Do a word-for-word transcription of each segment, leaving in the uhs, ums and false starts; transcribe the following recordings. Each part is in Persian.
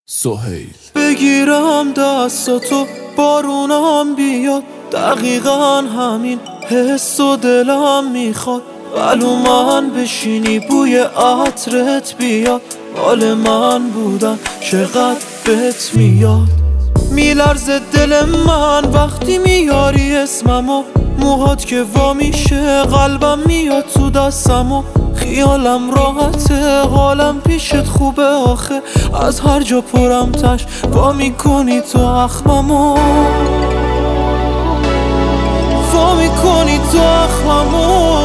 سهیل بگیرم دستاتو بارونم بیاد، دقیقا همین حس و دلم میخواد. ولو من بشینی بوی عطرت بیاد، حال من بودن چقدر بهت میاد. میلرزه دل من وقتی میاری اسممو، موهات که وا میشه قلبم میاد تو دستمو. خیالم راحته حالم پیشت خوبه آخه، از هر جا پرم تش وا میکنی تو اخممو، وا میکنی تو اخممو.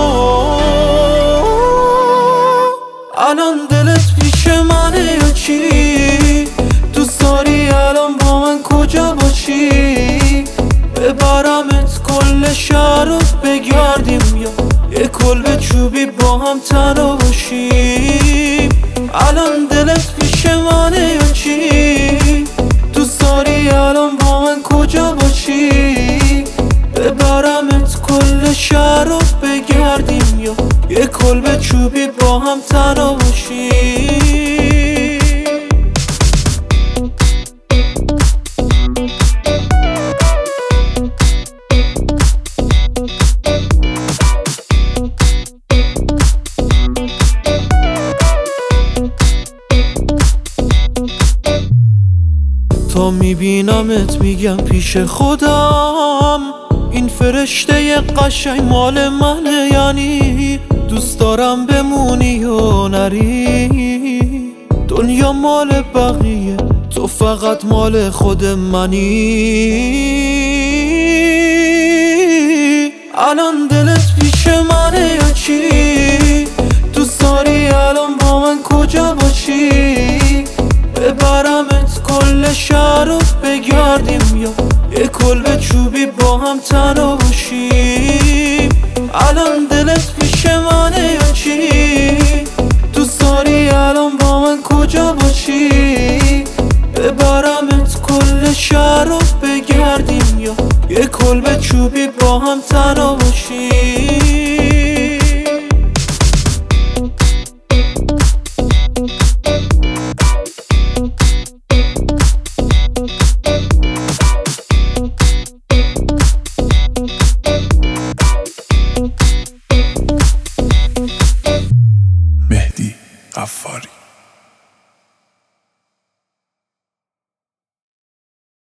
الان دلت پیش منه یا چی؟ دوست داری الان با من کجا باشی؟ ببرمت کل شهر رو بگردیم یا یه کلبه چوبی با هم تنها باشیم. الان دلت پیش منه یا چی؟ دوست داری الان با من کجا باشی؟ ببرمت کل شهر رو بگردیم یا یه کلبه چوبی با هم تنها باشیم. تا میبینمت میگم پیش خودم، این فرشته قشنگ مال منه، یعنی دوست دارم بمونی و نری. دنیا مال بقیه تو فقط مال خود منی. الان دلت پیش منه یا چی؟ دوست داری الان با من کجا باشی؟ ببرمت کل شهر رو بگردیم یا یه کلبه چوبی با هم تنها باشیم. الان دلت پیش منه یا چی؟ دوست داری الان با من کجا باشی؟ ببرمت کل شهر رو بگردیم یا یه کلبه چوبی با هم تنها